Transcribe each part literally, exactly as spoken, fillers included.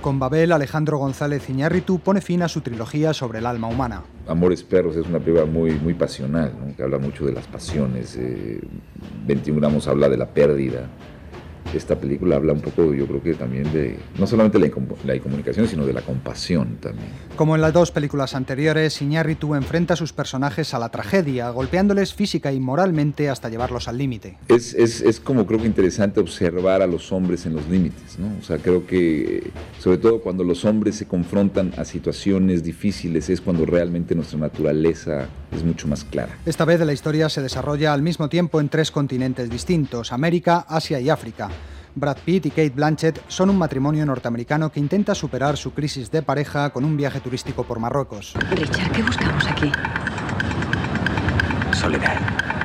Con Babel, Alejandro González Iñárritu pone fin a su trilogía sobre el alma humana. Amores Perros es una película muy, muy pasional, ¿no? Que habla mucho de las pasiones. Eh, veintiún gramos habla de la pérdida. Esta película habla un poco, yo creo que también de, no solamente la, la incomunicación, sino de la compasión también. Como en las dos películas anteriores, Iñárritu enfrenta a sus personajes a la tragedia, golpeándoles física y moralmente hasta llevarlos al límite. Es, es, es como creo que interesante observar a los hombres en los límites, ¿no? O sea, creo que sobre todo cuando los hombres se confrontan a situaciones difíciles es cuando realmente nuestra naturaleza es mucho más clara. Esta vez la historia se desarrolla al mismo tiempo en tres continentes distintos, América, Asia y África. Brad Pitt y Cate Blanchett son un matrimonio norteamericano que intenta superar su crisis de pareja con un viaje turístico por Marruecos. Richard, ¿qué buscamos aquí? Soledad.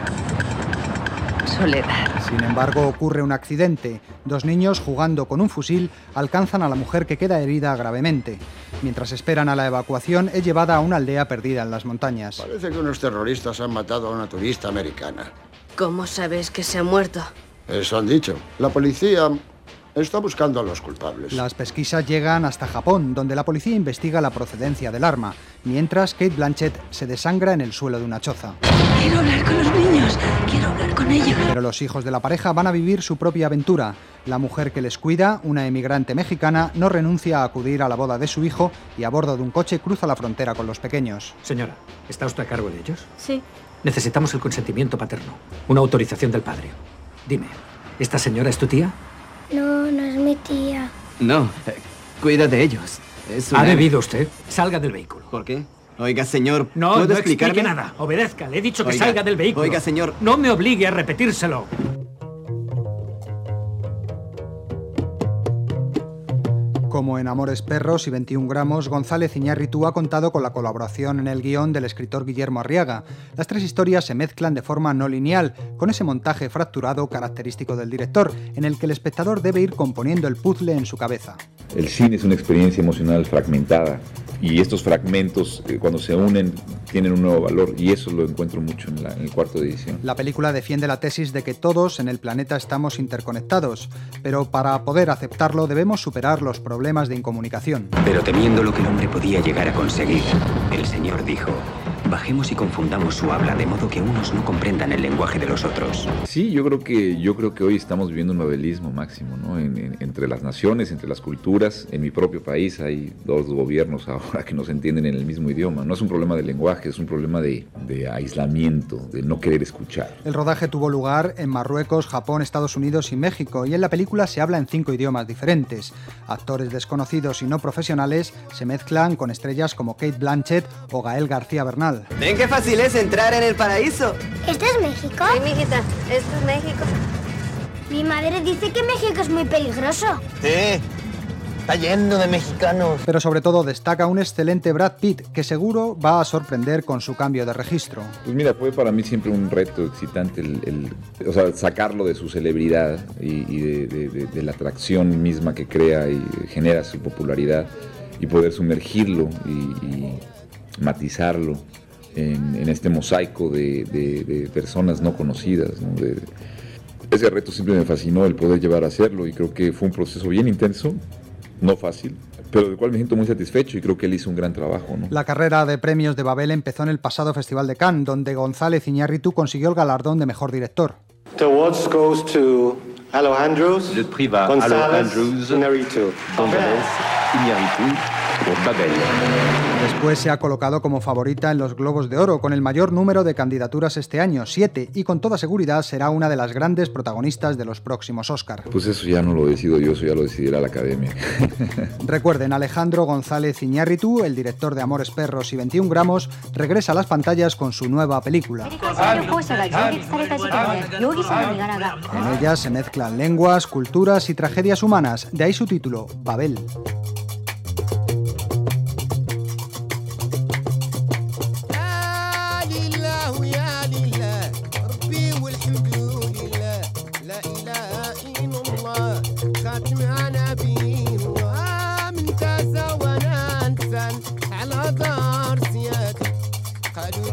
Soledad. Sin embargo, ocurre un accidente. Dos niños, jugando con un fusil, alcanzan a la mujer que queda herida gravemente. Mientras esperan a la evacuación, es llevada a una aldea perdida en las montañas. Parece que unos terroristas han matado a una turista americana. ¿Cómo sabes que se ha muerto? Eso han dicho. La policía está buscando a los culpables. Las pesquisas llegan hasta Japón, donde la policía investiga la procedencia del arma, mientras Cate Blanchett se desangra en el suelo de una choza. Quiero hablar con los niños, quiero hablar con ellos. Pero los hijos de la pareja van a vivir su propia aventura. La mujer que les cuida, una emigrante mexicana, no renuncia a acudir a la boda de su hijo y a bordo de un coche cruza la frontera con los pequeños. Señora, ¿está usted a cargo de ellos? Sí. Necesitamos el consentimiento paterno, una autorización del padre. Dime, ¿esta señora es tu tía? No, no es mi tía. No, eh, cuida de ellos. Es una... ¿Ha bebido usted? Salga del vehículo. ¿Por qué? Oiga, señor, no, ¿puedo no explicarme? explique nada. Obedezca, le he dicho que Oiga, salga del vehículo. Oiga, señor. No me obligue a repetírselo. Como en Amores Perros y veintiún gramos, González Iñárritu ha contado con la colaboración en el guión del escritor Guillermo Arriaga. Las tres historias se mezclan de forma no lineal, con ese montaje fracturado característico del director, en el que el espectador debe ir componiendo el puzzle en su cabeza. El cine es una experiencia emocional fragmentada y estos fragmentos, eh, cuando se unen, tienen un nuevo valor y eso lo encuentro mucho en, la, en el cuarto de edición. La película defiende la tesis de que todos en el planeta estamos interconectados, pero para poder aceptarlo debemos superar los problemas de incomunicación. Pero temiendo lo que el hombre podía llegar a conseguir, el Señor dijo: bajemos y confundamos su habla de modo que unos no comprendan el lenguaje de los otros. Sí, yo creo que, yo creo que hoy estamos viviendo un novelismo máximo, ¿no? En, en, entre las naciones, entre las culturas. En mi propio país hay dos gobiernos ahora que no se entienden en el mismo idioma. No es un problema de lenguaje, es un problema de, de aislamiento, de no querer escuchar. El rodaje tuvo lugar en Marruecos, Japón, Estados Unidos y México, y en la película se habla en cinco idiomas diferentes. Actores desconocidos y no profesionales se mezclan con estrellas como Cate Blanchett o Gael García Bernal. ¿Ven qué fácil es entrar en el paraíso? ¿Esto es México? Sí, mijita, esto es México. Mi madre dice que México es muy peligroso. Sí, está lleno de mexicanos. Pero sobre todo destaca un excelente Brad Pitt, que seguro va a sorprender con su cambio de registro. Pues mira, fue para mí siempre un reto excitante el, el o sea, sacarlo de su celebridad y, y de, de, de, de la atracción misma que crea y genera su popularidad y poder sumergirlo y, y matizarlo en, en este mosaico de, de, de personas no conocidas, ¿no? De, ese reto siempre me fascinó el poder llevar a hacerlo y creo que fue un proceso bien intenso, no fácil, pero del cual me siento muy satisfecho y creo que él hizo un gran trabajo, ¿no? La carrera de premios de Babel empezó en el pasado Festival de Cannes, donde González Iñárritu consiguió el galardón de mejor director. The awards goes to Alejandro Le prix va a Alejandro Iñárritu. González Iñárritu por Babel. Después se ha colocado como favorita en los Globos de Oro, con el mayor número de candidaturas este año, siete, y con toda seguridad será una de las grandes protagonistas de los próximos Oscar. Pues eso ya no lo decido yo, eso ya lo decidirá la Academia. Recuerden, Alejandro González Iñárritu, el director de Amores Perros y veintiún gramos, regresa a las pantallas con su nueva película. En ella se mezclan lenguas, culturas y tragedias humanas, de ahí su título, Babel. قالوا